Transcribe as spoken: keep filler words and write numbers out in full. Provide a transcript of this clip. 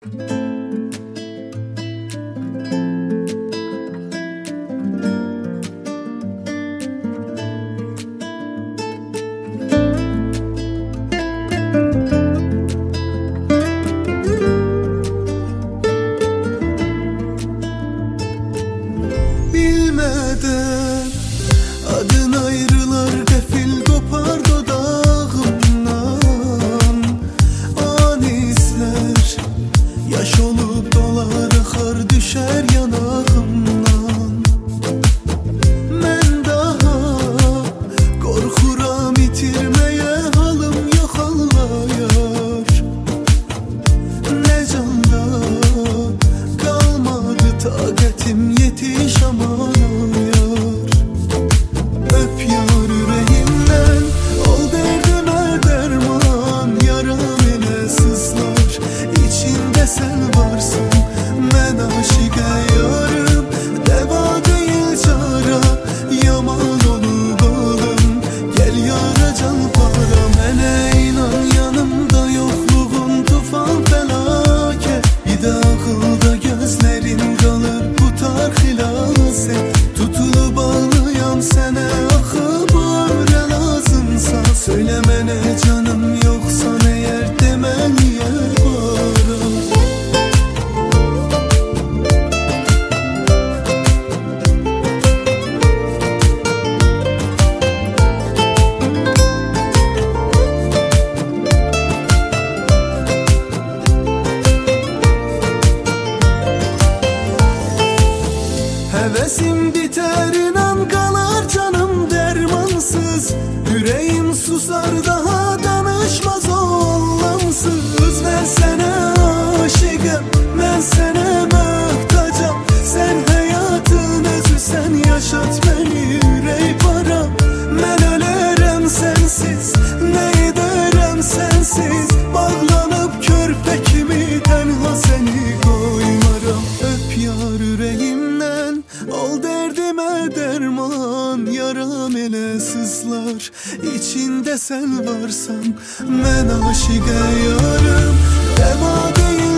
Bilmeden adın ayrılar gafil kopar dudağımdan. Anisler yaş olup dolar akar düşer yanağımdan. Ben daha korkuram itirmeye, halım yok Allah yar. Ne canda kalmadı takatim, yetiş aman yar. Öp yar yüreğimden, ol derdime derman. Yaram ele sızlar, içinde sen varsın. Ben aşık yarım, deva değil çara. Yaman olup oğlum, gel yara can para. Mene inan yanımda yokluğun tufan felaket. Bir de akılda gözlerin kalır bu tar hilaset. Tutulup bağlıyam sene, akı bu ömre lazımsa. Söylemene canım yoksan eğer, demen yer bara. Hevesim biter inan, kalar canım dermansız. Yüreğim susar daha danışmaz o anlamsız. Ben sana aşıkım, ben sana muhtacam. Sen hayatın özü, sen yaşat beni yüreği para. Ben ölerem sensiz, ne ederem sensiz. Bağlanıp körpekimi tenha seni koymaram. Öp yar yüreğimden, ol derdime derman. Yaram ele sızlar, içinde sen varsan. Ben aşık yarım, deva değil